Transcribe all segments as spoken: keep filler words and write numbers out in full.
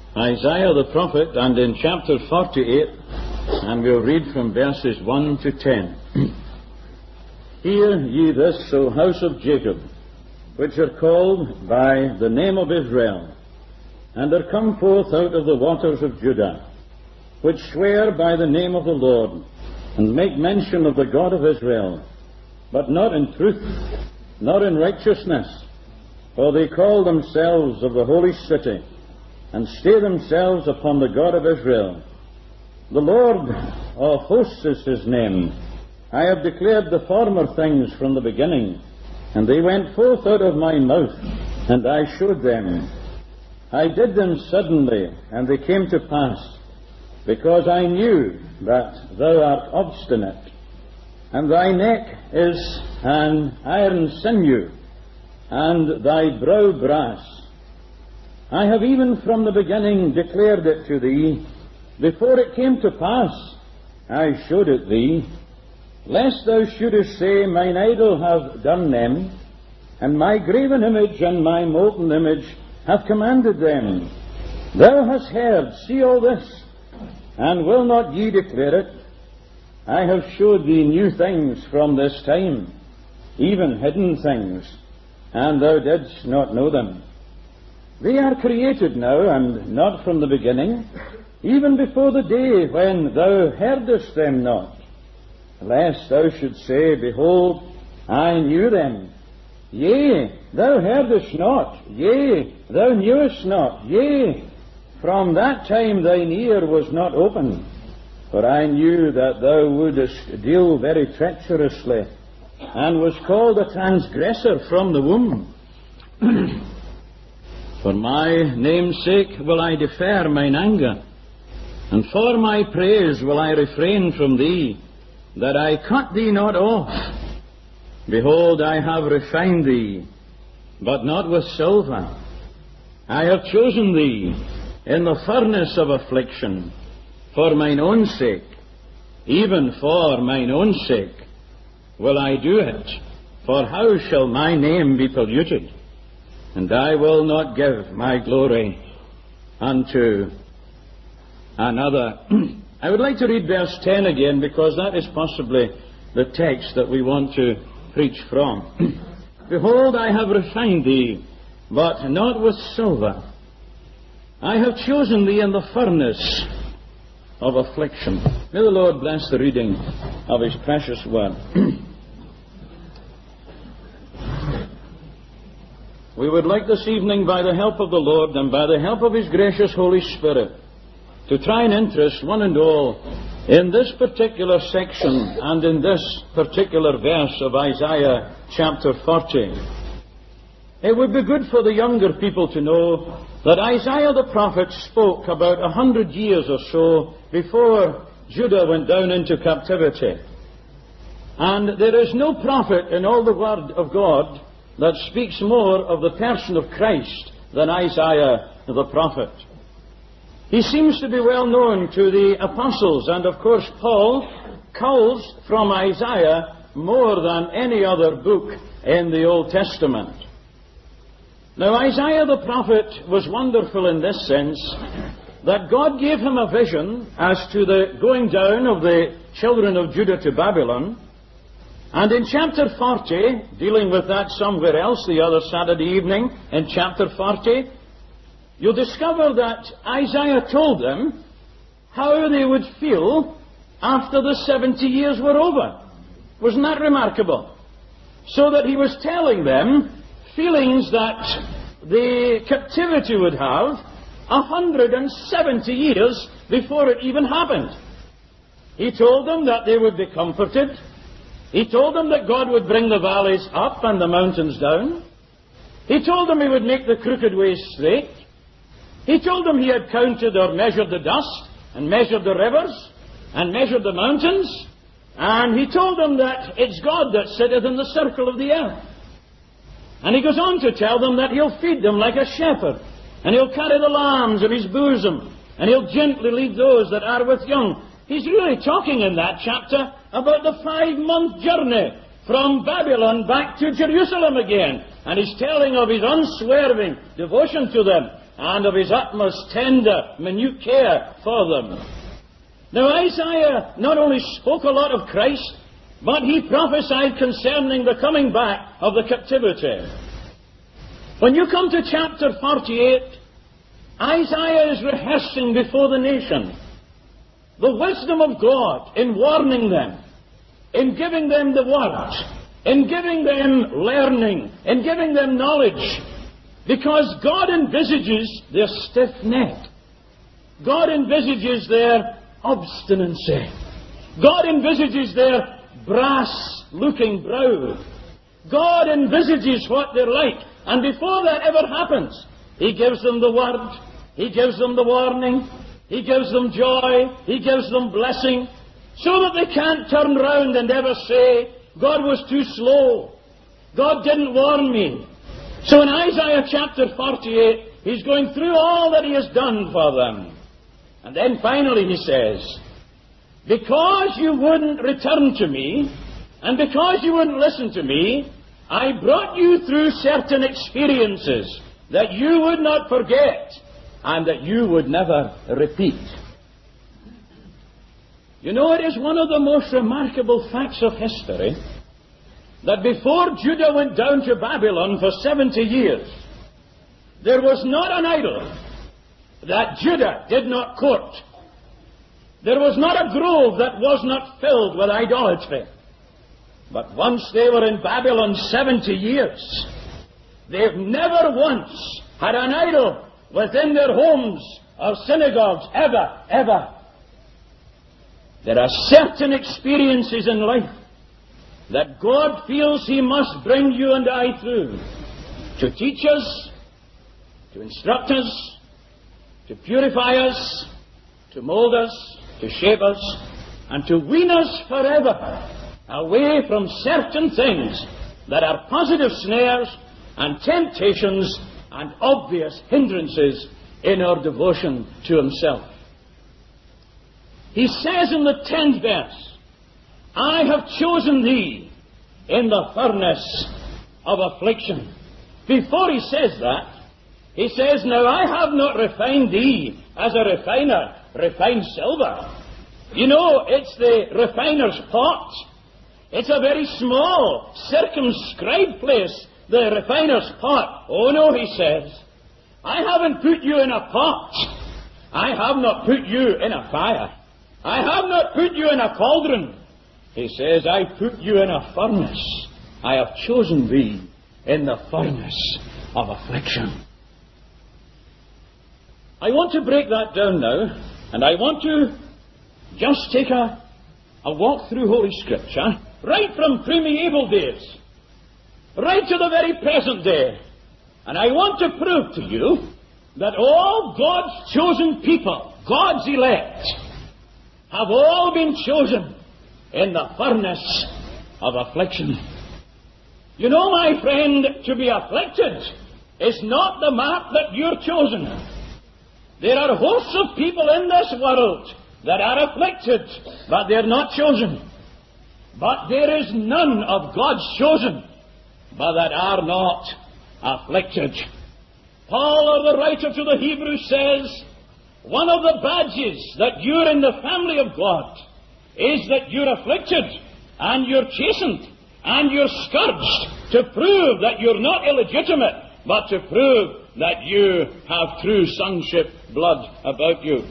Isaiah the prophet, and in chapter forty-eight, and we'll read from verses one to ten. Hear ye this, O house of Jacob, which are called by the name of Israel, and are come forth out of the waters of Judah, which swear by the name of the Lord, and make mention of the God of Israel, but not in truth, nor in righteousness, for they call themselves of the holy city, and stay themselves upon the God of Israel. The Lord of hosts is his name. I have declared the former things from the beginning, and they went forth out of my mouth, and I showed them. I did them suddenly, and they came to pass, because I knew that thou art obstinate, and thy neck is an iron sinew, and thy brow brass. I have even from the beginning declared it to thee. Before it came to pass, I showed it thee, lest thou shouldest say, Mine idol hath done them, and my graven image and my molten image hath commanded them. Thou hast heard, see all this, and will not ye declare it? I have showed thee new things from this time, even hidden things, and thou didst not know them. They are created now, and not from the beginning, even before the day when thou heardest them not, lest thou shouldst say, Behold, I knew them. Yea, thou heardest not. Yea, thou knewest not. Yea, from that time thine ear was not opened. For I knew that thou wouldest deal very treacherously, and was called a transgressor from the womb. For my name's sake will I defer mine anger, and for my praise will I refrain from thee, that I cut thee not off. Behold, I have refined thee, but not with silver. I have chosen thee in the furnace of affliction, for mine own sake, even for mine own sake, will I do it. For how shall my name be polluted? And I will not give my glory unto another. I would like to read verse ten again, because that is possibly the text that we want to preach from. Behold, I have refined thee, but not with silver. I have chosen thee in the furnace of affliction. May the Lord bless the reading of his precious word. We would like this evening, by the help of the Lord and by the help of his gracious Holy Spirit, to try and interest one and all in this particular section and in this particular verse of Isaiah chapter forty. It would be good for the younger people to know that Isaiah the prophet spoke about a hundred years or so before Judah went down into captivity. And there is no prophet in all the Word of God that speaks more of the person of Christ than Isaiah the prophet. He seems to be well known to the apostles, and of course Paul culls from Isaiah more than any other book in the Old Testament. Now, Isaiah the prophet was wonderful in this sense, that God gave him a vision as to the going down of the children of Judah to Babylon. And in chapter forty, dealing with that somewhere else the other Saturday evening, in chapter forty, you'll discover that Isaiah told them how they would feel after the seventy years were over. Wasn't that remarkable? So that he was telling them feelings that the captivity would have a hundred and seventy years before it even happened. He told them that they would be comforted. He told them that God would bring the valleys up and the mountains down. He told them he would make the crooked ways straight. He told them he had counted or measured the dust, and measured the rivers, and measured the mountains. And he told them that it's God that sitteth in the circle of the earth. And he goes on to tell them that he'll feed them like a shepherd, and he'll carry the lambs in his bosom, and he'll gently lead those that are with young. He's really talking in that chapter about the five-month journey from Babylon back to Jerusalem again. And he's telling of his unswerving devotion to them, and of his utmost tender, minute care for them. Now Isaiah not only spoke a lot of Christ, but he prophesied concerning the coming back of the captivity. When you come to chapter forty-eight, Isaiah is rehearsing before the nation the wisdom of God in warning them, in giving them the word, in giving them learning, in giving them knowledge, because God envisages their stiff neck. God envisages their obstinacy. God envisages their brass-looking brow. God envisages what they're like. And before that ever happens, He gives them the word, He gives them the warning, He gives them joy, He gives them blessing, so that they can't turn round and ever say, God was too slow, God didn't warn me. So in Isaiah chapter forty-eight, he's going through all that he has done for them. And then finally he says, because you wouldn't return to me, and because you wouldn't listen to me, I brought you through certain experiences that you would not forget and that you would never repeat. You know, it is one of the most remarkable facts of history that before Judah went down to Babylon for seventy years, there was not an idol that Judah did not court. There was not a grove that was not filled with idolatry. But once they were in Babylon seventy years, they've never once had an idol within their homes or synagogues, ever, ever. There are certain experiences in life that God feels He must bring you and I through to teach us, to instruct us, to purify us, to mold us, to shape us, and to wean us forever away from certain things that are positive snares and temptations and obvious hindrances in our devotion to Himself. He says in the tenth verse, I have chosen thee in the furnace of affliction. Before he says that, he says, now I have not refined thee as a refiner refines silver. You know, it's the refiner's pot. It's a very small, circumscribed place, the refiner's pot. Oh no, he says, I haven't put you in a pot. I have not put you in a fire. I have not put you in a cauldron. He says, I put you in a furnace. I have chosen thee in the furnace of affliction. I want to break that down now, and I want to just take a, a walk through Holy Scripture, right from pre-medieval days, right to the very present day. And I want to prove to you that all God's chosen people, God's elect, have all been chosen in the furnace of affliction. You know, my friend, to be afflicted is not the mark that you're chosen. There are hosts of people in this world that are afflicted, but they're not chosen. But there is none of God's chosen, but that are not afflicted. Paul, or the writer to the Hebrews, says, one of the badges that you're in the family of God is that you're afflicted, and you're chastened, and you're scourged, to prove that you're not illegitimate, but to prove that you have true sonship blood about you.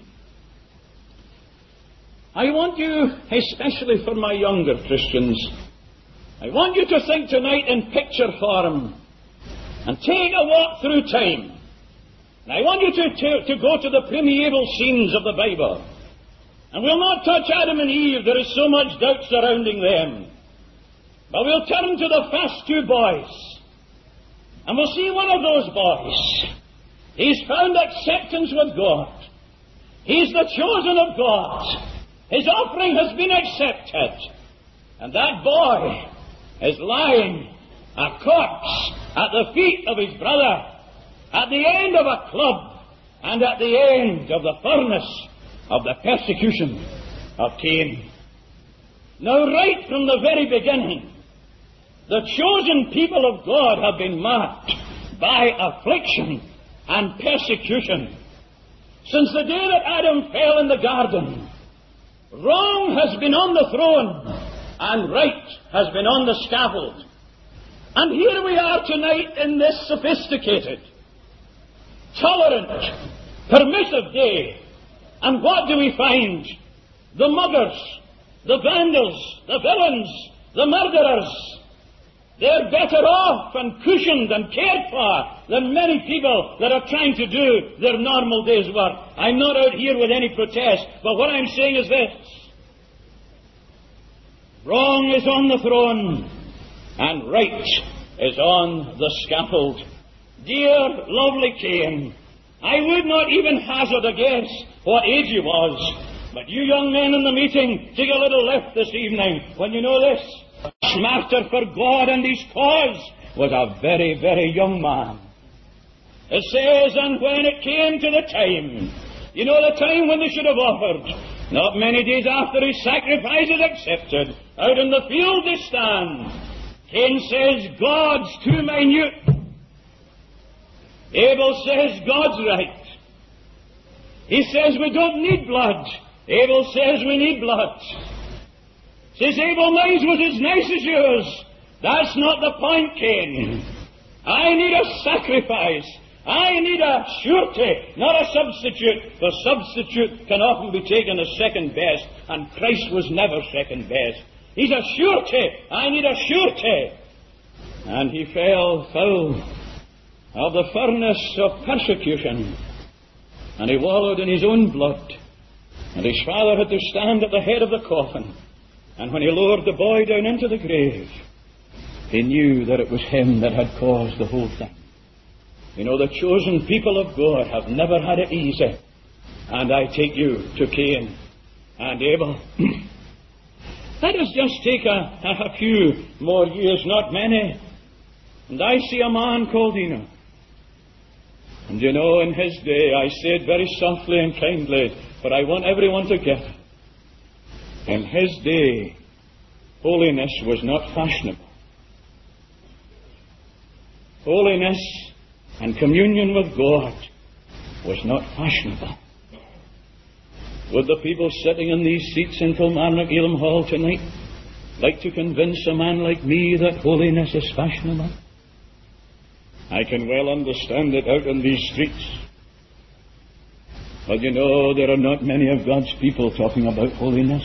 I want you, especially for my younger Christians, I want you to think tonight in picture form and take a walk through time. And I want you to, to, to go to the pre-medieval scenes of the Bible. And we'll not touch Adam and Eve, there is so much doubt surrounding them. But we'll turn to the first two boys. And we'll see one of those boys. He's found acceptance with God. He's the chosen of God. His offering has been accepted. And that boy is lying, a corpse, at the feet of his brother, at the end of a club, and at the end of the furnace of the persecution of Cain. Now, right from the very beginning, the chosen people of God have been marked by affliction and persecution. Since the day that Adam fell in the garden, wrong has been on the throne and right has been on the scaffold. And here we are tonight in this sophisticated, tolerant, permissive day. And what do we find? The muggers, the vandals, the villains, the murderers, they're better off and cushioned and cared for than many people that are trying to do their normal day's work. I'm not out here with any protest, but what I'm saying is this. Wrong is on the throne, and right is on the scaffold. Dear, lovely Cain, I would not even hazard a guess what age he was, but you young men in the meeting, take a little lift this evening when you know this. A martyr for God and his cause was a very, very young man. It says, and when it came to the time, you know the time when they should have offered, not many days after his sacrifice is accepted, out in the field they stand. Cain says, God's too minute. Abel says, God's right. He says, we don't need blood. Abel says, we need blood. Says Abel, mine was as nice as yours. That's not the point, Cain. I need a sacrifice. I need a surety, not a substitute. For substitute can often be taken as second best, and Christ was never second best. He's a surety. I need a surety. And he fell foul of the furnace of persecution, and he wallowed in his own blood. And his father had to stand at the head of the coffin. And when he lowered the boy down into the grave, he knew that it was him that had caused the whole thing. You know, the chosen people of God have never had it easy. And I take you to Cain and Abel. Let us just take a, a few more years, not many. And I see a man called Enoch. And you know, in his day, I say it very softly and kindly, but I want everyone to get it. In his day, holiness was not fashionable. Holiness and communion with God was not fashionable. Would the people sitting in these seats in Kilmarnock Elam Hall tonight like to convince a man like me that holiness is fashionable? I can well understand it out in these streets. But you know, there are not many of God's people talking about holiness.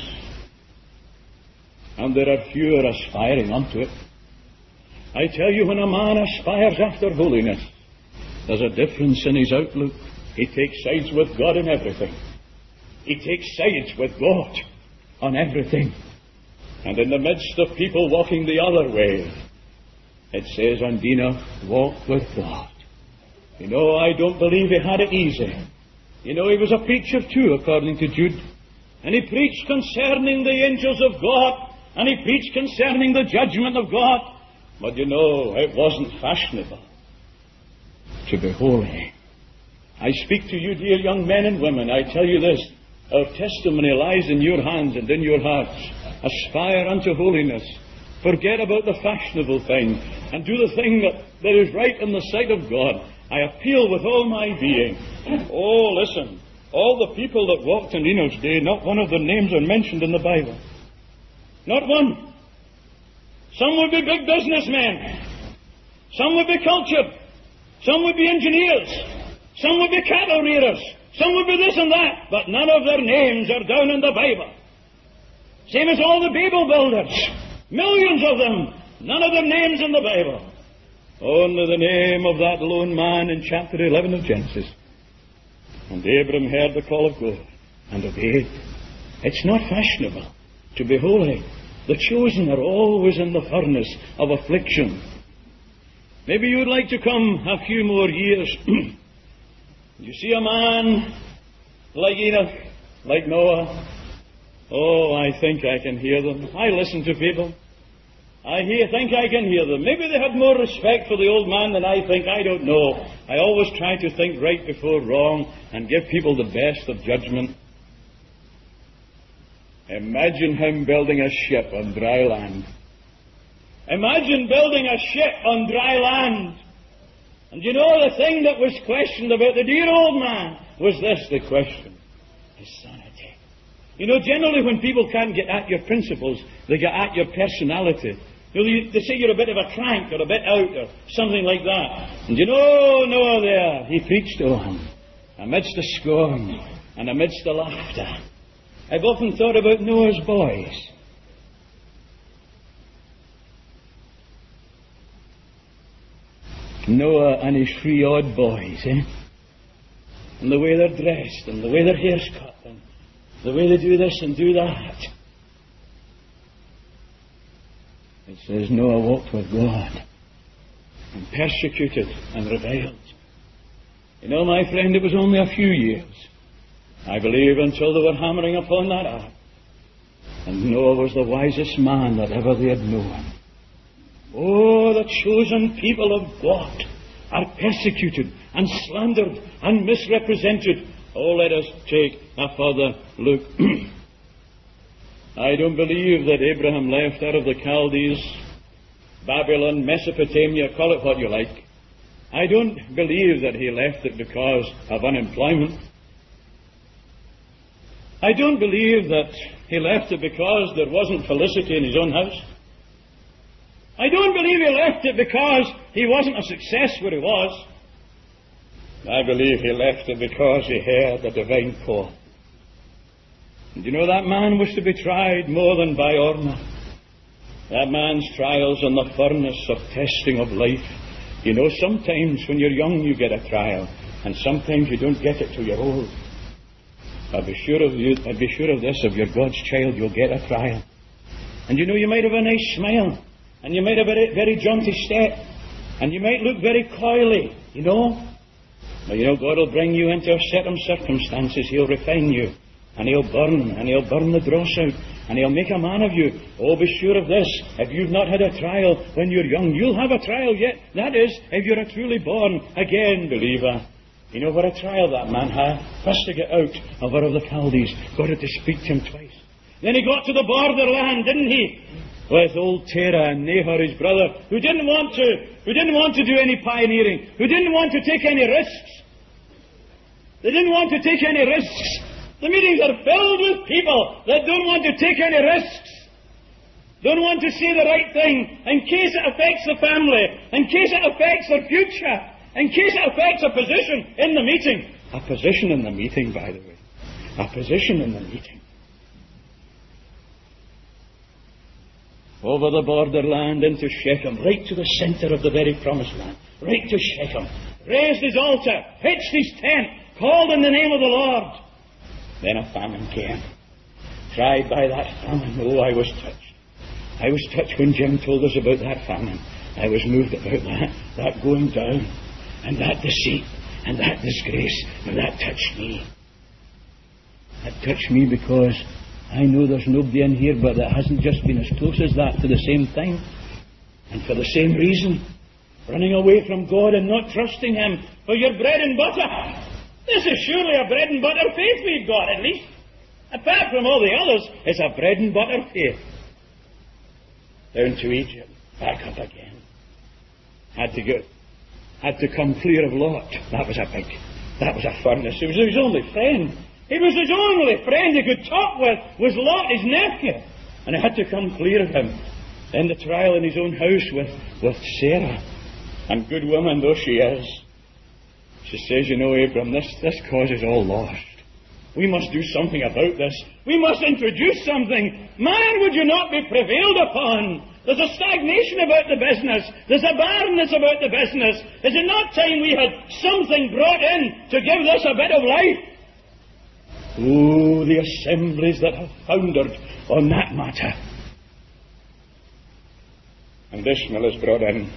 And there are fewer aspiring unto it. I tell you, when a man aspires after holiness, there's a difference in his outlook. He takes sides with God in everything. He takes sides with God on everything. And in the midst of people walking the other way, it says, and Enoch walked with God. You know, I don't believe he had it easy. You know, he was a preacher too, according to Jude. And he preached concerning the angels of God. And he preached concerning the judgment of God. But you know, it wasn't fashionable to be holy. I speak to you, dear young men and women. I tell you this. Our testimony lies in your hands and in your hearts. Aspire unto holiness. Forget about the fashionable thing. And do the thing that, that is right in the sight of God. I appeal with all my being. Oh, listen. All the people that walked in Enoch's day, not one of their names are mentioned in the Bible. Not one. Some would be big businessmen. Some would be cultured. Some would be engineers. Some would be cattle rearers. Some would be this and that. But none of their names are down in the Bible. Same as all the Babel builders. Millions of them. None of their names in the Bible. Only the name of that lone man in chapter eleven of Genesis. And Abram heard the call of God and obeyed. It's not fashionable to be holy. The chosen are always in the furnace of affliction. Maybe you would like to come a few more years. You see a man like Enoch, like Noah. Oh, I think I can hear them. I listen to people. I hear, think I can hear them. Maybe they had more respect for the old man than I think. I don't know. I always try to think right before wrong and give people the best of judgment. Imagine him building a ship on dry land. Imagine building a ship on dry land. And And you know, the thing that was questioned about the dear old man was this, the question: his sanity. You know, generally when people can't get at your principles, they get at your personality. You know, they say you're a bit of a crank or a bit out or something like that. And you know, Noah there, he preached to him amidst the scorn and amidst the laughter. I've often thought about Noah's boys. Noah and his three odd boys, eh? And the way they're dressed, and the way their hair's cut, and the way they do this and do that. It says Noah walked with God and persecuted and reviled. You know, my friend, it was only a few years, I believe, until they were hammering upon that ark. And Noah was the wisest man that ever they had known. Oh, the chosen people of God are persecuted and slandered and misrepresented. Oh, let us take a further look. I don't believe that Abraham left out of the Chaldees, Babylon, Mesopotamia, call it what you like. I don't believe that he left it because of unemployment. I don't believe that he left it because there wasn't felicity in his own house. I don't believe he left it because he wasn't a success where he was. I believe he left it because he heard the divine call. And you know, that man was to be tried more than by Orna. That man's trials in the furnace of testing of life. You know, sometimes when you're young you get a trial, and sometimes you don't get it till you're old. I'd be sure of you, I'd be sure of this, if you're God's child, you'll get a trial. And you know, you might have a nice smile, and you might have a very, very jaunty step, and you might look very coyly, you know. But you know, God will bring you into certain circumstances. He'll refine you, and He'll burn, and He'll burn the dross out, and He'll make a man of you. Oh, be sure of this, if you've not had a trial when you're young, you'll have a trial yet. That is, if you're a truly born again believer. You know what a trial that man had? First to get out of Ur of the Chaldees. God had to speak to him twice. Then he got to the borderland, didn't he? With old Terah and Nahor, his brother, who didn't want to, who didn't want to do any pioneering, who didn't want to take any risks. They didn't want to take any risks. The meetings are filled with people that don't want to take any risks. Don't want to say the right thing in case it affects the family, in case it affects their future, in case it affects a position in the meeting. A position in the meeting, by the way. A position in the meeting. Over the borderland into Shechem, right to the centre of the very promised land, right to Shechem. Raised his altar, pitched his tent, called in the name of the Lord. Then a famine came. Tried by that famine. Oh, I was touched. I was touched when Jim told us about that famine. I was moved about that, that going down, and that deceit, and that disgrace, and that touched me. That touched me because I know there's nobody in here but that hasn't just been as close as that to the same thing, and for the same reason. Running away from God and not trusting Him for your bread and butter. This is surely a bread and butter faith we've got, at least. Apart from all the others, it's a bread and butter faith. Down to Egypt, back up again. Had to go, had to come clear of Lot. That was a big, that was a furnace. It was his only friend. It was his only friend he could talk with, was Lot, his nephew. And he had to come clear of him. Then the trial in his own house with, with Sarah. And good woman though she is, she says, you know, Abram, this, this cause is all lost. We must do something about this. We must introduce something. Man, would you not be prevailed upon? There's a stagnation about the business. There's a barrenness about the business. Is it not time we had something brought in to give this a bit of life? Oh, the assemblies that have foundered on that matter. And Ishmael is brought in.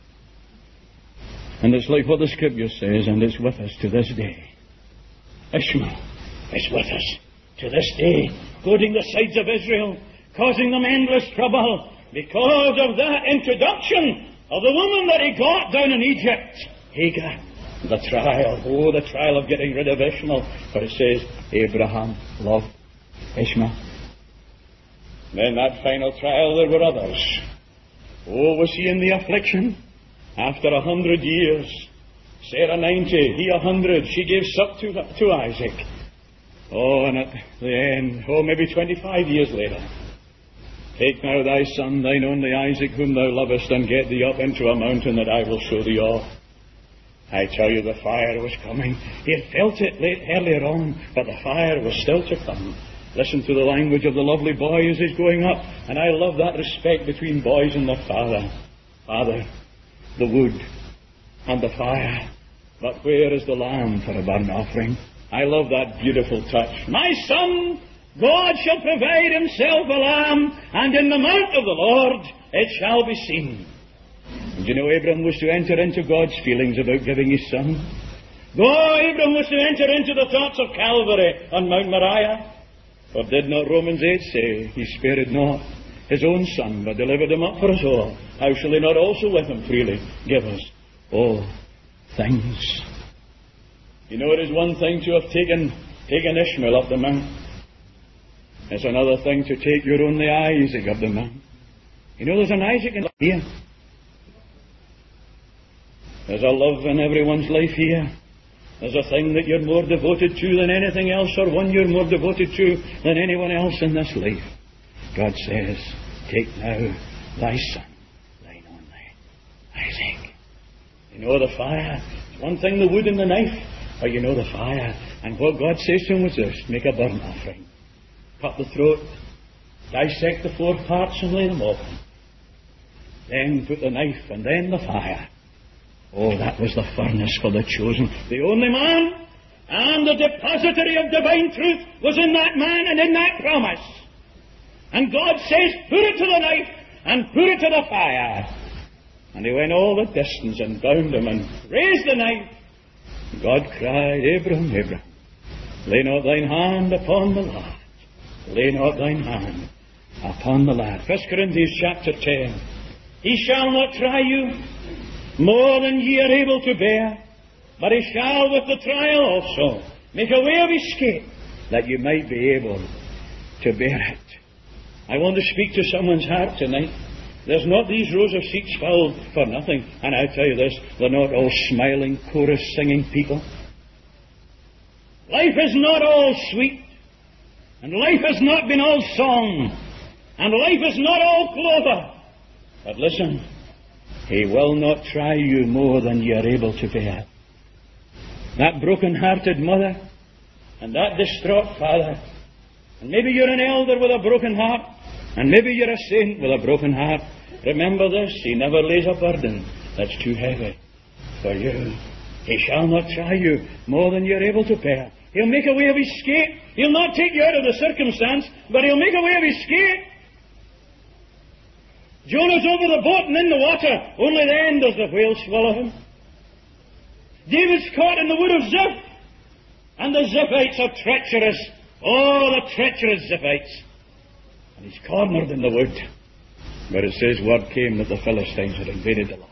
And it's like what the Scripture says, and it's with us to this day. Ishmael is with us to this day, goading the sides of Israel, causing them endless trouble, because of that introduction of the woman that he got down in Egypt, Hagar. The trial, oh, the trial of getting rid of Ishmael. But it says, Abraham loved Ishmael. Then that final trial, there were others. Oh, was he in the affliction? After a hundred years, Sarah ninety, he a hundred. She gave suck to, to Isaac. Oh, and at the end, oh, maybe twenty-five years later, take now thy son, thine only Isaac, whom thou lovest, and get thee up into a mountain that I will show thee of. I tell you, the fire was coming. He had felt it late earlier on, but the fire was still to come. Listen to the language of the lovely boy as he's going up, and I love that respect between boys and their father. Father, the wood and the fire, but where is the lamb for a burnt offering? I love that beautiful touch. My son, God shall provide himself a lamb, and in the mount of the Lord it shall be seen. And you know, Abram was to enter into God's feelings about giving his son. Oh, Abram was to enter into the thoughts of Calvary on Mount Moriah. For did not Romans eight say, he spared not his own son, but delivered him up for us all? How shall he not also with him freely give us all things? You know, it is one thing to have taken, taken Ishmael up the mount. It's another thing to take your only Isaac up the mount. You know, there's an Isaac in here. There's a love in everyone's life here. There's a thing that you're more devoted to than anything else, or one you're more devoted to than anyone else in this life. God says, take now thy son, thine only Isaac. You know the fire. It's one thing the wood and the knife, but you know the fire. And what God says to him was this: make a burnt offering. Cut the throat, dissect the four parts and lay them open. Then put the knife and then the fire. Oh, that was the furnace for the chosen. The only man, and the depository of divine truth was in that man and in that promise. And God says, put it to the knife and put it to the fire. And he went all the distance and bound him and raised the knife. God cried, Abram, Abram, lay not thine hand upon the lad. Lay not thine hand upon the lad. First Corinthians chapter ten. He shall not try you more than ye are able to bear, but he shall with the trial also make a way of escape, that you might be able to bear it. I want to speak to someone's heart tonight. There's not these rows of seats filled for nothing. And I tell you this, they're not all smiling, chorus singing people. Life is not all sweet, and life has not been all song, and life is not all clover. But listen, he will not try you more than you are able to bear. That broken-hearted mother and that distraught father, and maybe you're an elder with a broken heart, and maybe you're a saint with a broken heart. Remember this, he never lays a burden that's too heavy for you. He shall not try you more than you're able to bear. He'll make a way of escape. He'll not take you out of the circumstance, but he'll make a way of escape. Jonah's over the boat and in the water. Only then does the whale swallow him. David's caught in the wood of Ziph. And the Ziphites are treacherous. Oh, the treacherous Ziphites. And he's cornered in the wood. But it says word came that the Philistines had invaded the land.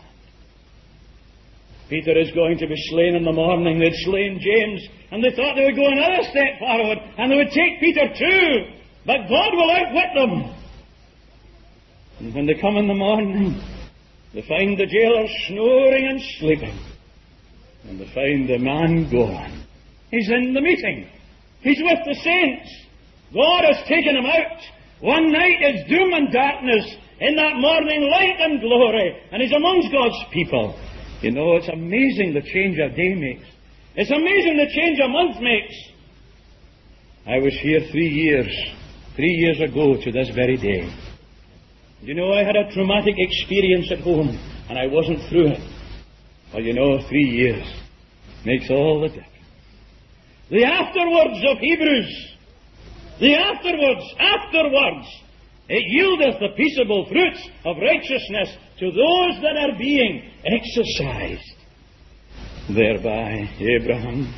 Peter is going to be slain in the morning. They'd slain James, and they thought they would go another step forward, and they would take Peter too. But God will outwit them. And when they come in the morning, they find the jailer snoring and sleeping. And they find the man gone. He's in the meeting. He's with the saints. God has taken him out. One night is doom and darkness. In that morning, light and glory. And he's amongst God's people. You know, it's amazing the change a day makes. It's amazing the change a month makes. I was here three years, three years ago to this very day. You know, I had a traumatic experience at home, and I wasn't through it. Well, you know, three years makes all the difference. The afterwards of Hebrews, the afterwards, afterwards, it yieldeth the peaceable fruits of righteousness to those that are being exercised thereby. Abraham.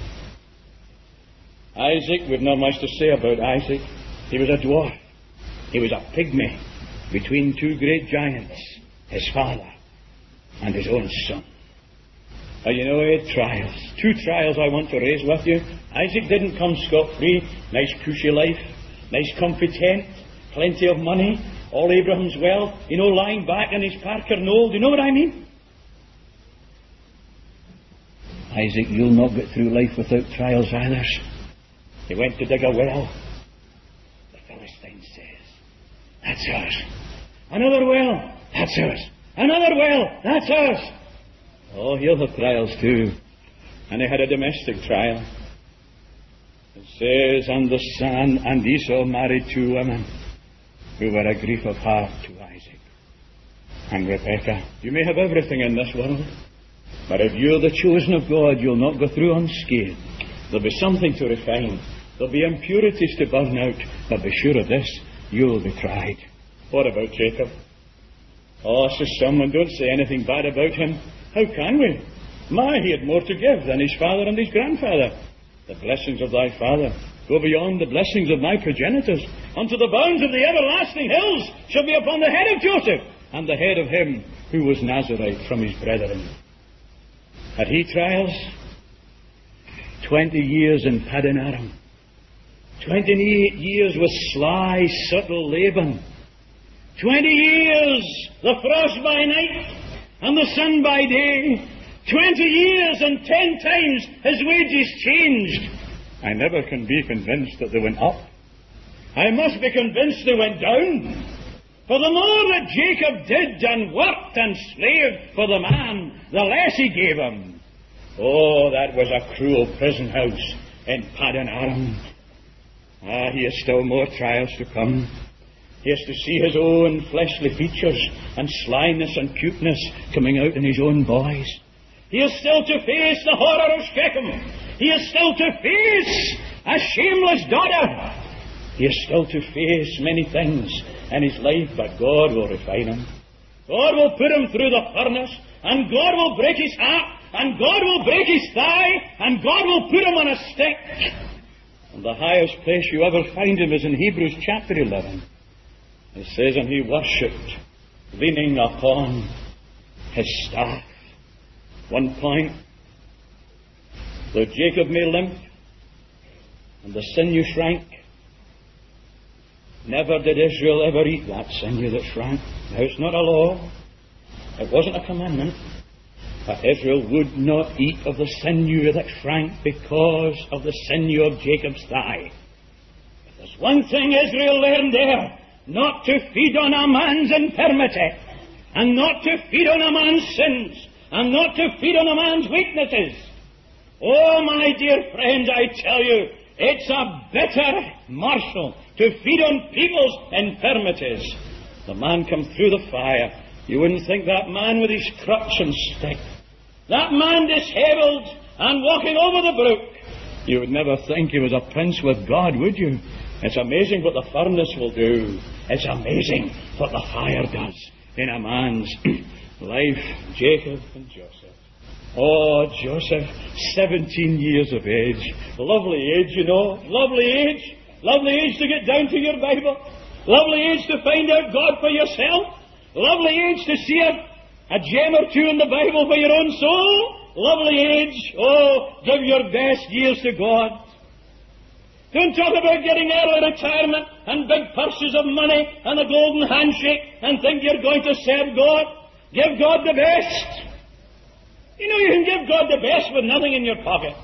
Isaac, we've not much to say about Isaac. He was a dwarf. He was a pygmy between two great giants, his father and his own son. Now, you know, he had trials. Two trials I want to raise with you. Isaac didn't come scot-free. Nice cushy life, nice comfy tent, plenty of money, all Abraham's wealth, you know, lying back in his Parker Knoll. Do you know what I mean? Isaac, you'll not get through life without trials either. He went to dig a well. The Philistine says, that's ours. Another well, that's ours. Another well, that's ours. Oh, he'll have trials too. And he had a domestic trial. It says, and the son, and Esau married two women who were a grief of heart to Isaac and Rebekah. You may have everything in this world, but if you're the chosen of God, you'll not go through unscathed. There'll be something to refine. There'll be impurities to burn out. But be sure of this, you'll be tried. What about Jacob? Oh, says someone, don't say anything bad about him. How can we? My, he had more to give than his father and his grandfather. The blessings of thy father go beyond the blessings of my progenitors. Unto the bounds of the everlasting hills shall be upon the head of Joseph, and the head of him who was Nazarite from his brethren. Had he trials? Twenty years in Paddan Aram. Twenty-eight years with sly, subtle Laban. Twenty years, the frost by night and the sun by day. Twenty years and ten times his wages changed. I never can be convinced that they went up. I must be convinced they went down. For the more that Jacob did and worked and slaved for the man, the less he gave him. Oh, that was a cruel prison house in Paddan Aram. Ah, he has still more trials to come. He has to see his own fleshly features and slyness and cuteness coming out in his own boys. He is still to face the horror of Shechem. He is still to face a shameless daughter. He is still to face many things in his life, but God will refine him. God will put him through the furnace, and God will break his heart, and God will break his thigh, and God will put him on a stick. And the highest place you ever find him is in Hebrews chapter eleven. It says, and he worshipped, leaning upon his staff. One point, though Jacob may limp, and the sinew shrank, never did Israel ever eat that sinew that shrank. Now, it's not a law. It wasn't a commandment. But Israel would not eat of the sinew that shrank because of the sinew of Jacob's thigh. If there's one thing Israel learned there, not to feed on a man's infirmity, and not to feed on a man's sins, and not to feed on a man's weaknesses. Oh, my dear friends, I tell you, it's a bitter morsel to feed on people's infirmities. The man come through the fire. You wouldn't think that man with his crutch and stick, that man dishevelled and walking over the brook, you would never think he was a prince with God, would you? It's amazing what the furnace will do. It's amazing what the fire does in a man's life. Jacob and Joseph. Oh, Joseph, seventeen years of age. Lovely age, you know. Lovely age. Lovely age to get down to your Bible. Lovely age to find out God for yourself. Lovely age to see a, a gem or two in the Bible for your own soul. Lovely age. Oh, give your best years to God. Don't talk about getting early retirement and big purses of money and a golden handshake and think you're going to serve God. Give God the best. You know you can give God the best with nothing in your pocket.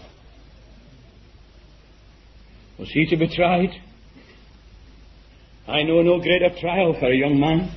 Was he to be tried? I know no greater trial for a young man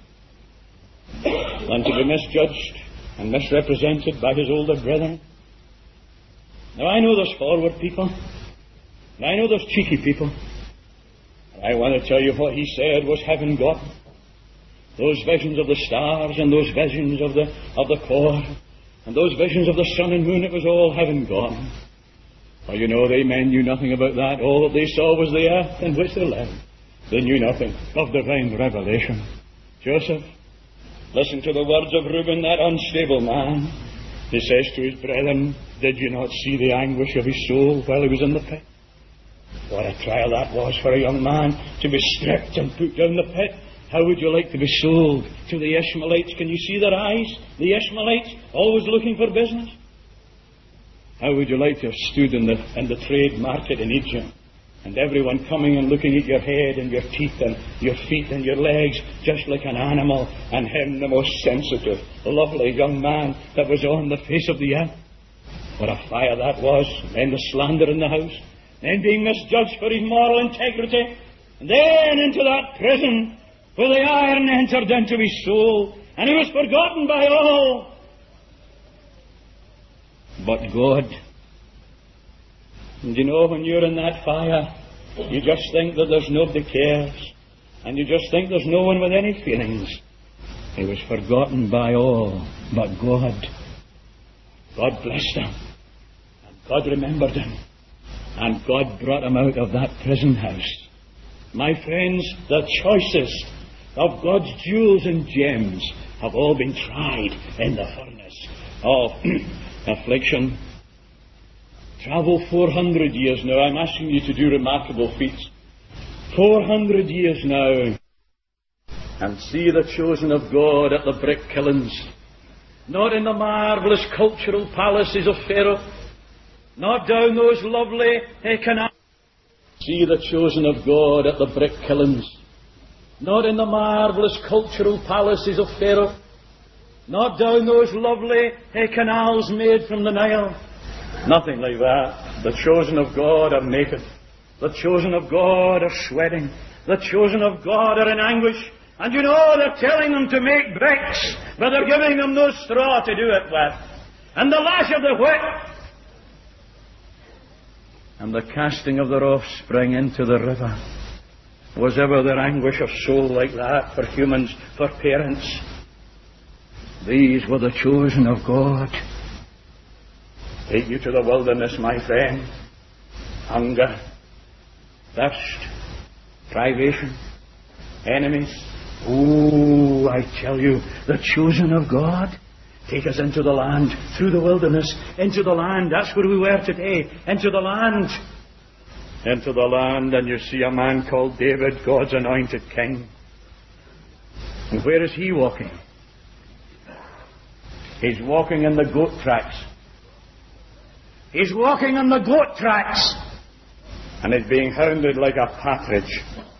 than to be misjudged and misrepresented by his older brethren. Now I know there's forward people, and I know there's cheeky people. And I want to tell you what he said was heaven got. Those visions of the stars and those visions of the of the core and those visions of the sun and moon, it was all heaven gone. Well, you know, they men knew nothing about that. All that they saw was the earth in which they lived. They knew nothing of divine revelation. Joseph, listen to the words of Reuben, that unstable man. He says to his brethren, did you not see the anguish of his soul while he was in the pit? What a trial that was for a young man, to be stripped and put down the pit. How would you like to be sold to the Ishmaelites? Can you see their eyes? The Ishmaelites, always looking for business. How would you like to have stood in the, in the trade market in Egypt, and everyone coming and looking at your head and your teeth and your feet and your legs just like an animal, and him the most sensitive, lovely young man that was on the face of the earth? What a fire that was. And then the slander in the house. Then being misjudged for his moral integrity. And then into that prison where the iron entered into his soul. And he was forgotten by all. But God. And you know, when you're in that fire, you just think that there's nobody cares. And you just think there's no one with any feelings. He was forgotten by all but God. God blessed him. And God remembered him. And God brought him out of that prison house. My friends, the choicest of God's jewels and gems have all been tried in the furnace of affliction. Travel four hundred years now. I'm asking you to do remarkable feats. Four hundred years now. And see the chosen of God at the brick kilns. Not in the marvellous cultural palaces of Pharaoh. Not down those lovely canals. See the chosen of God at the brick kilns. Not in the marvellous cultural palaces of Pharaoh. Not down those lovely canals made from the Nile. Nothing like that. The chosen of God are naked. The chosen of God are sweating. The chosen of God are in anguish. And you know, they're telling them to make bricks, but they're giving them no straw to do it with. And the lash of the whip. And the casting of their offspring into the river. Was ever their anguish of soul like that for humans, for parents? These were the chosen of God. Take you to the wilderness, my friend. Hunger, thirst, privation, enemies. Oh, I tell you, the chosen of God. Take us into the land, through the wilderness, into the land. That's where we were today, into the land. Into the land, and you see a man called David, God's anointed king. And where is he walking? He's walking in the goat tracks. He's walking on the goat tracks. And he's being hounded like a partridge.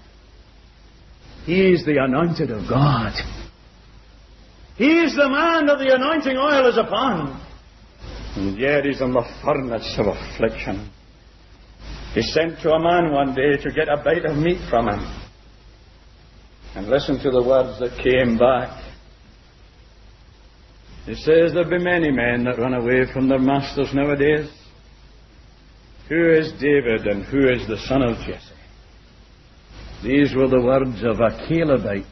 He is the anointed of God. He is the man that the anointing oil is upon. And yet he's in the furnace of affliction. He sent to a man one day to get a bite of meat from him. And listen to the words that came back. He says, there'll be many men that run away from their masters nowadays. Who is David and who is the son of Jesse? These were the words of a Calebite.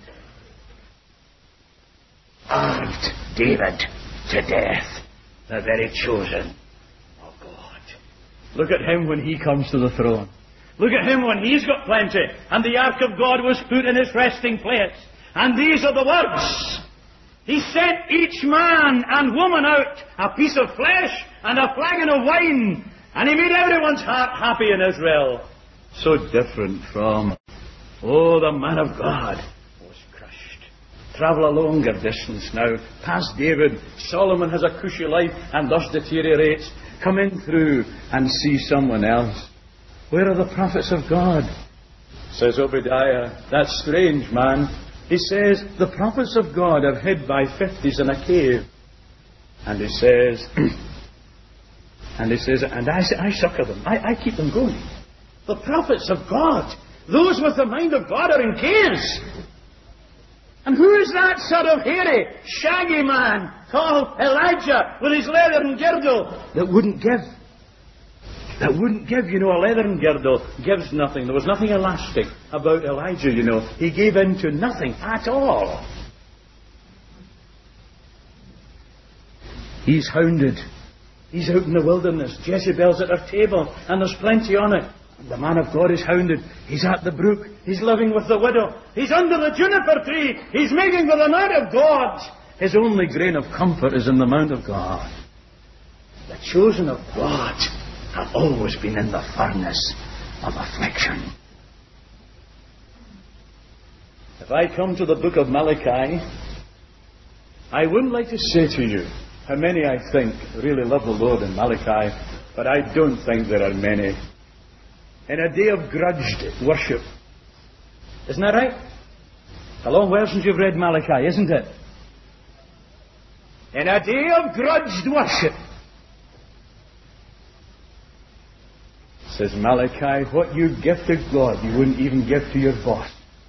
Armed David to death, the very chosen of God. Look at him when he comes to the throne. Look at him when he's got plenty, and the ark of God was put in its resting place. And these are the words. He sent each man and woman out a piece of flesh and a flagon of wine, and he made everyone's heart happy in Israel. So different from, oh, the man of God was crushed. Travel a longer distance now, past David. Solomon has a cushy life and thus deteriorates. Come in through and see someone else. Where are the prophets of God? Says Obadiah, that strange man. He says, the prophets of God are hid by fifties in a cave. And he says, and he says, and I, I succor them. I, I keep them going. The prophets of God, those with the mind of God, are in caves. And who is that sort of hairy, shaggy man called Elijah with his leathern girdle that wouldn't give? That wouldn't give, you know, a leathern girdle gives nothing. There was nothing elastic about Elijah, you know. He gave in to nothing at all. He's hounded. He's out in the wilderness. Jezebel's at her table, and there's plenty on it. And the man of God is hounded. He's at the brook. He's living with the widow. He's under the juniper tree. He's making for the mount of God. His only grain of comfort is in the mount of God. The chosen of God have always been in the furnace of affliction. If I come to the book of Malachi, I wouldn't like to say to you how many I think really love the Lord in Malachi, but I don't think there are many. In a day of grudged worship. Isn't that right? A long while since you've read Malachi, isn't it? In a day of grudged worship. Says Malachi, what you give to God, you wouldn't even give to your boss.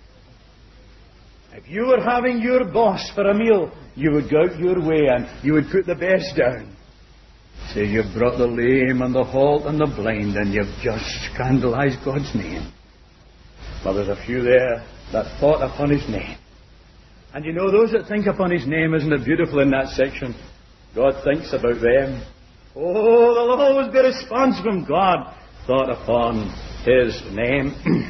If you were having your boss for a meal, you would go out your way and you would put the best down. Say you've brought the lame and the halt and the blind, and you've just scandalized God's name. Well, there's a few there that thought upon His name. And you know, those that think upon His name, isn't it beautiful in that section? God thinks about them. Oh, there'll always be a response from God. Thought upon His name.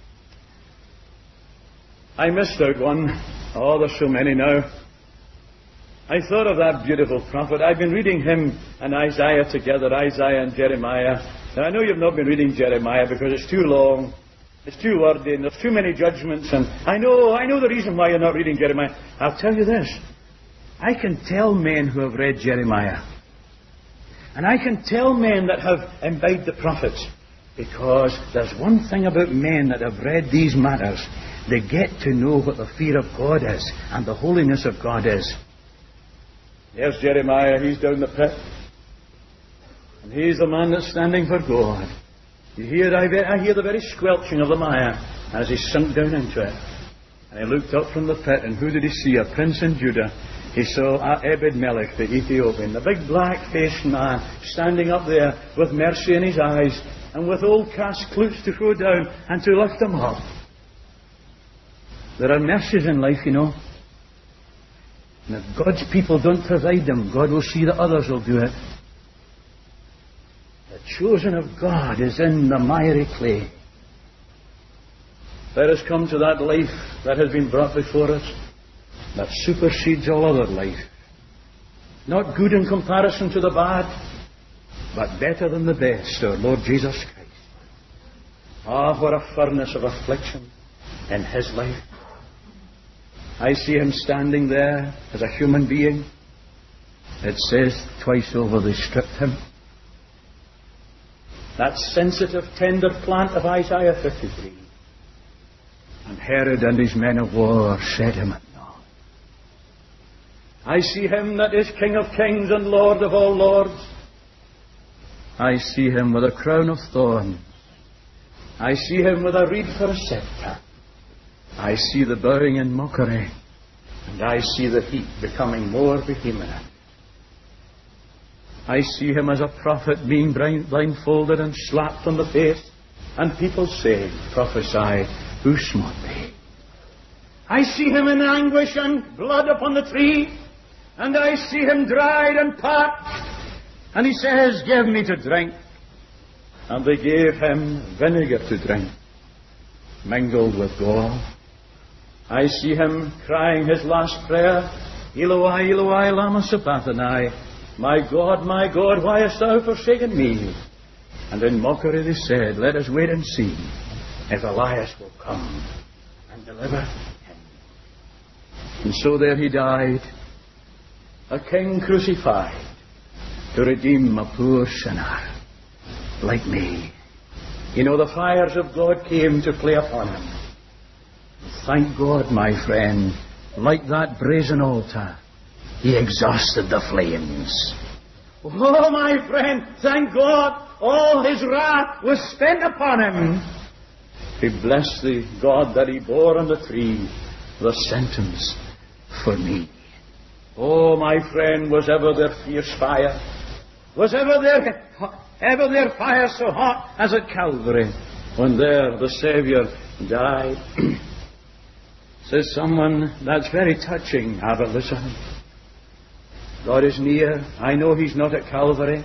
I missed out one. Oh, there's so many now. I thought of that beautiful prophet. I've been reading him and Isaiah together, Isaiah and Jeremiah. And I know you've not been reading Jeremiah because it's too long. It's too wordy and there's too many judgments. And I know, I know the reason why you're not reading Jeremiah. I'll tell you this. I can tell men who have read Jeremiah. And I can tell men that have imbibed the prophets. Because there's one thing about men that have read these matters. They get to know what the fear of God is and the holiness of God is. There's Jeremiah, he's down the pit. And he's the man that's standing for God. You hear, I hear the very squelching of the mire as he sunk down into it. And he looked up from the pit, and who did he see? A prince in Judah. He saw Ebed-Melech, the Ethiopian, the big black-faced man, standing up there with mercy in his eyes and with old cast cloots to throw down and to lift them up. There are mercies in life, you know. And if God's people don't provide them, God will see that others will do it. The chosen of God is in the miry clay. Let us come to that life that has been brought before us, that supersedes all other life. Not good in comparison to the bad, but better than the best, our Lord Jesus Christ. Ah, what a furnace of affliction in His life. I see Him standing there as a human being. It says twice over they stripped Him. That sensitive, tender plant of Isaiah fifty-three. And Herod and his men of war set Him at naught. I see Him that is King of kings and Lord of all lords. I see Him with a crown of thorns. I see Him with a reed for a scepter. I see the bowing in mockery, and I see the heat becoming more vehement. I see Him as a prophet being blindfolded and slapped on the face, and people say, prophesy, who smote thee? I see Him in anguish and blood upon the tree, and I see Him dried and parched, and He says, give me to drink. And they gave Him vinegar to drink, mingled with gall. I see Him crying His last prayer, Eloi, Eloi, lama sabachthani, my God, my God, why hast Thou forsaken me? And in mockery they said, let us wait and see if Elias will come and deliver Him. And so there He died, a king crucified, to redeem a poor sinner like me. You know, the fires of God came to play upon Him. Thank God, my friend, like that brazen altar, He exhausted the flames. Oh, my friend, thank God, all His wrath was spent upon Him. He blessed the God that He bore on the tree the sentence for me. Oh, my friend, was ever there fierce fire? Was ever there, ever there fire so hot as at Calvary, when there the Saviour died? Says someone, that's very touching. Ah, but listen. God is near. I know He's not at Calvary.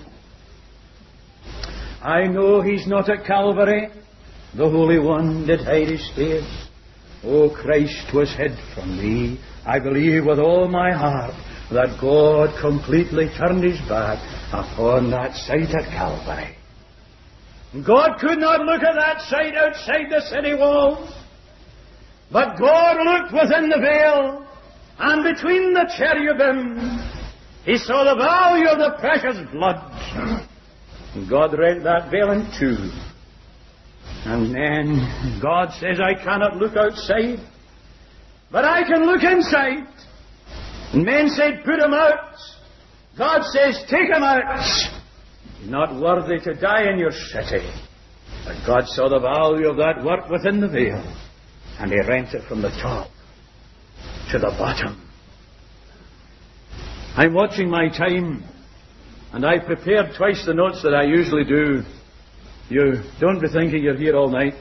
I know He's not at Calvary. The Holy One did hide His face. O Christ was hid from thee. I believe with all my heart that God completely turned His back upon that sight at Calvary. God could not look at that sight outside the city walls. But God looked within the veil, and between the cherubim, He saw the value of the precious blood. And God rent that veil in two. And then God says, I cannot look outside, but I can look inside. And men said, put Him out. God says, take Him out. Not worthy to die in your city. But God saw the value of that work within the veil, and He rent it from the top to the bottom. I'm watching my time, and I prepared twice the notes that I usually do. You don't be thinking you're here all night.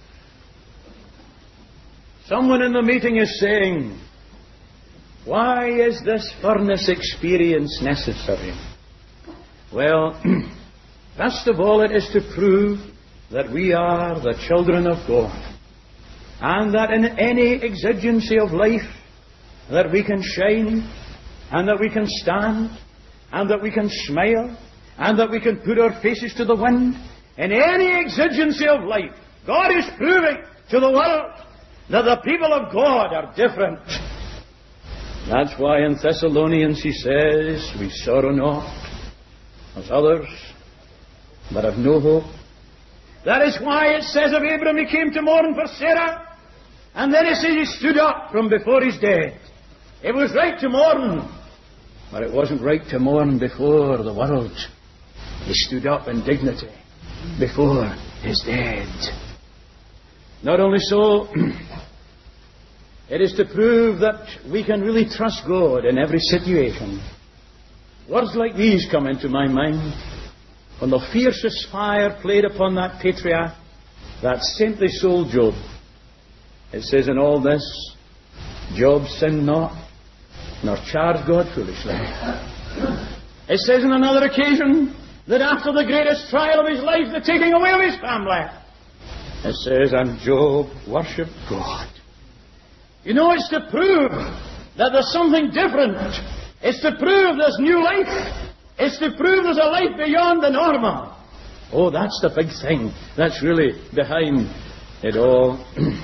Someone in the meeting is saying, why is this furnace experience necessary? Well, first of all, it is to prove that we are the children of God, and that in any exigency of life that we can shine, and that we can stand, and that we can smile, and that we can put our faces to the wind. In any exigency of life, God is proving to the world that the people of God are different. That's why in Thessalonians he says, we sorrow not as others, but have no hope. That is why it says of Abraham, he came to mourn for Sarah, and then it says he stood up from before his dead. It was right to mourn, but it wasn't right to mourn before the world. He stood up in dignity before his dead. Not only so, it is to prove that we can really trust God in every situation. Words like these come into my mind. When the fiercest fire played upon that patriarch, that saintly soul Job, it says, in all this, Job sinned not, nor charged God foolishly. It says on another occasion that after the greatest trial of his life, the taking away of his family, it says, and Job worshipped God. You know, it's to prove that there's something different. It's to prove there's new life. It's to prove there's a life beyond the normal. Oh, that's the big thing. That's really behind it all.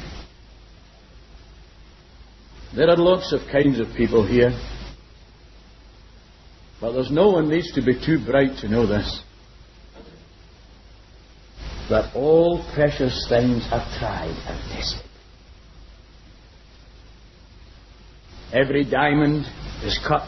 There are lots of kinds of people here. But there's no one needs to be too bright to know this. That all precious things are tried and tested. Every diamond is cut.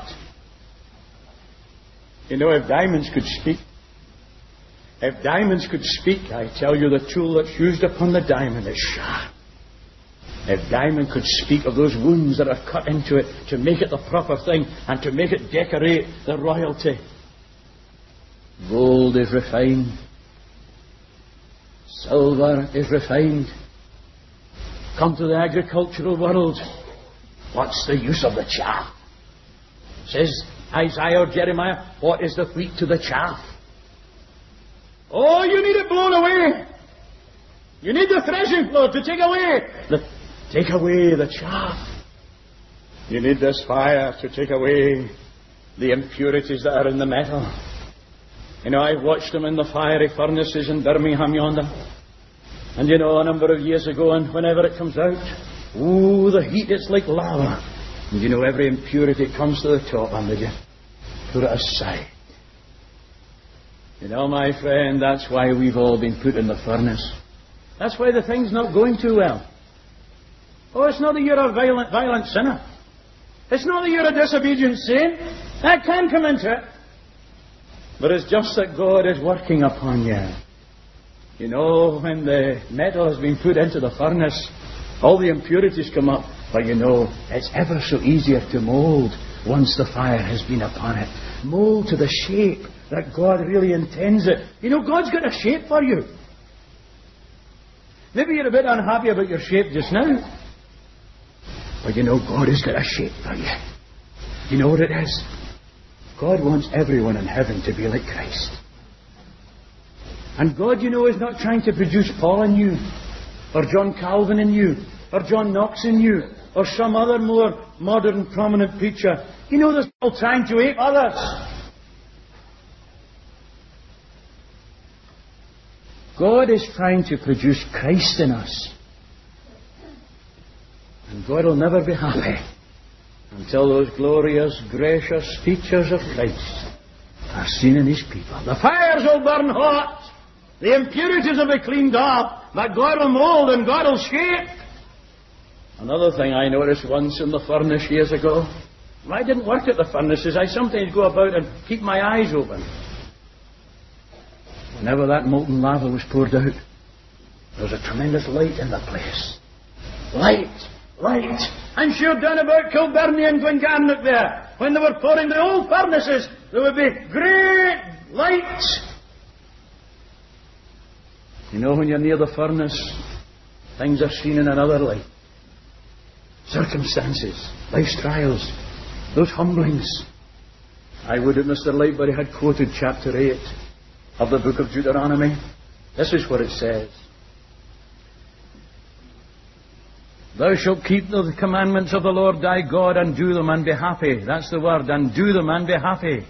You know, if diamonds could speak, if diamonds could speak, I tell you the tool that's used upon the diamond is sharp. If diamond could speak of those wounds that are cut into it to make it the proper thing and to make it decorate the royalty. Gold is refined. Silver is refined. Come to the agricultural world. What's the use of the chaff? Says Isaiah or Jeremiah, what is the wheat to the chaff? Oh, you need it blown away. You need the threshing floor to take away the, take away the chaff. You need this fire to take away the impurities that are in the metal. You know, I've watched them in the fiery furnaces in Birmingham yonder. And you know, a number of years ago, and whenever it comes out, ooh, the heat, it's like lava. And you know, every impurity comes to the top and they just put it aside. You know, my friend, that's why we've all been put in the furnace. That's why the thing's not going too well. Oh, it's not that you're a violent, violent sinner. It's not that you're a disobedient saint. That can come into it. But it's just that God is working upon you. You know, when the metal has been put into the furnace, all the impurities come up. But you know, it's ever so easier to mould once the fire has been upon it. Mould to the shape that God really intends it. You know, God's got a shape for you. Maybe you're a bit unhappy about your shape just now. But you know, God has got a shape for you. You know what it is? God wants everyone in heaven to be like Christ. And God, you know, is not trying to produce Paul in you, or John Calvin in you, or John Knox in you, or some other more modern prominent preacher. You know, they're all trying to ape others. God is trying to produce Christ in us. And God will never be happy until those glorious, gracious features of Christ are seen in His people. The fires will burn hot. The impurities will be cleaned off. But God will mould and God will shape. Another thing I noticed once in the furnace years ago. I didn't work at the furnaces. I sometimes go about and keep my eyes open. Whenever that molten lava was poured out, There was a tremendous light in the place. Light, light. And sure down about Kilberny and Glengarnock there, when they were pouring the old furnaces, there would be great light. You know, when you're near the furnace, things are seen in another light. Circumstances, life's trials, those humblings. I would that Mister Lightbury had quoted chapter eight of the book of Deuteronomy. This is what it says. Thou shalt keep the commandments of the Lord thy God and do them and be happy. That's the word, and do them and be happy.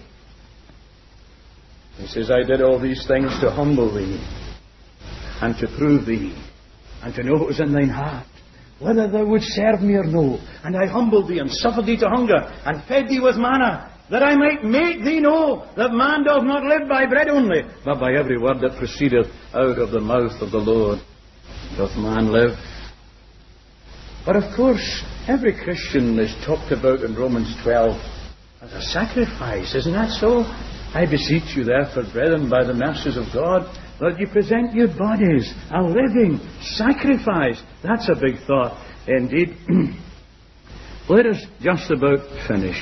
He says, I did all these things to humble thee and to prove thee and to know what was in thine heart, whether thou wouldst serve me or no. And I humbled thee and suffered thee to hunger and fed thee with manna, that I might make thee know that man doth not live by bread only, but by every word that proceedeth out of the mouth of the Lord doth man live. But of course, every Christian is talked about in Romans twelve as a sacrifice. Isn't that so? I beseech you therefore, brethren, by the mercies of God, that you present your bodies a living sacrifice. That's a big thought indeed. Let us just about finish.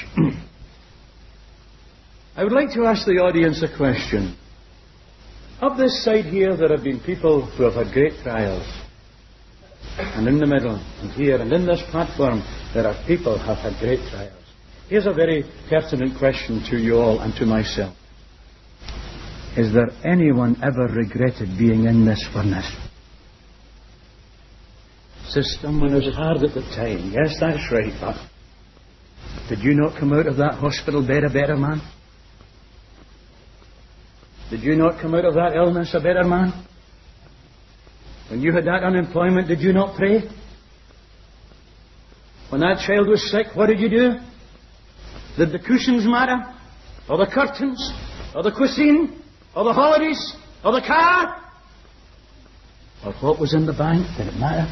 I would like to ask the audience a question. Up this side here, there have been people who have had great trials. And in the middle, and here, and in this platform, there are people who have had great trials. Here's a very pertinent question to you all and to myself. Is there anyone ever regretted being in this furnace? Says someone was hard at the time. Yes, that's right, but did you not come out of that hospital bed a better man? Did you not come out of that illness a better man? When you had that unemployment, did you not pray? When that child was sick, what did you do? Did the cushions matter? Or the curtains? Or the cuisine? Or the holidays? Or the car? Or what was in the bank? Did it matter?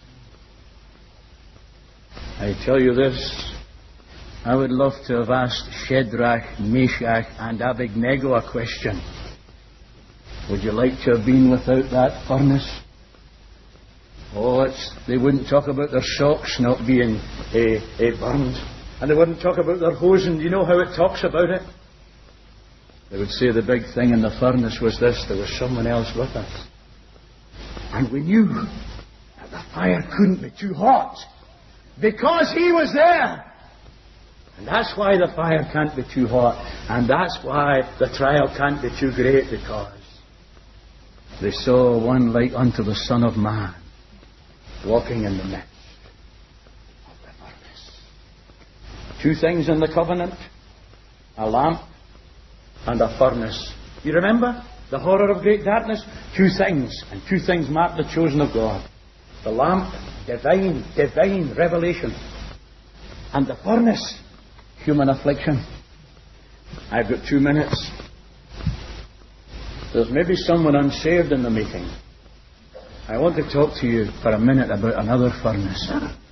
I tell you this, I would love to have asked Shadrach, Meshach, and Abednego a question. Would you like to have been without that furnace? Oh, it's, they wouldn't talk about their socks not being eh, eh, burned. And they wouldn't talk about their hosen. Do you know how it talks about it? They would say the big thing in the furnace was this: there was someone else with us. And we knew that the fire couldn't be too hot because he was there. And that's why the fire can't be too hot. And that's why the trial can't be too great, because they saw one like unto the Son of Man walking in the midst of the furnace. Two things in the covenant: a lamp and a furnace. You remember the horror of great darkness? Two things, and two things mark the chosen of God. The lamp, divine, divine revelation. And the furnace, human affliction. I've got two minutes. There's maybe someone unsaved in the meeting. I want to talk to you for a minute about another furnace.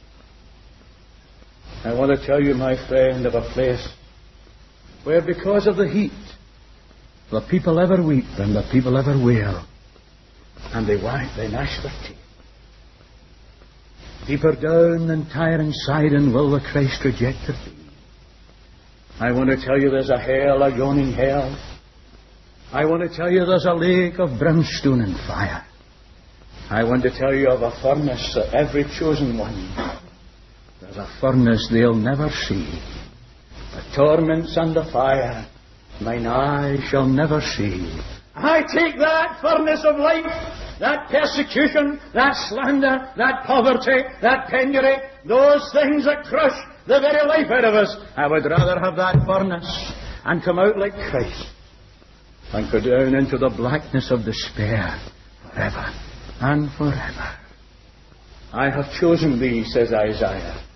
I want to tell you, my friend, of a place where, because of the heat, the people ever weep and the people ever wail, and they wipe, they gnash their teeth. Deeper down than Tyre and Sidon will the Christ rejected be. I want to tell you there's a hell, a yawning hell. I want to tell you there's a lake of brimstone and fire. I want to tell you of a furnace that every chosen one, there's a furnace they'll never see. The torments and the fire mine eye shall never see. I take that furnace of life, that persecution, that slander, that poverty, that penury, those things that crush the very life out of us. I would rather have that furnace and come out like Christ than go down into the blackness of despair forever and forever. I have chosen thee, says Isaiah,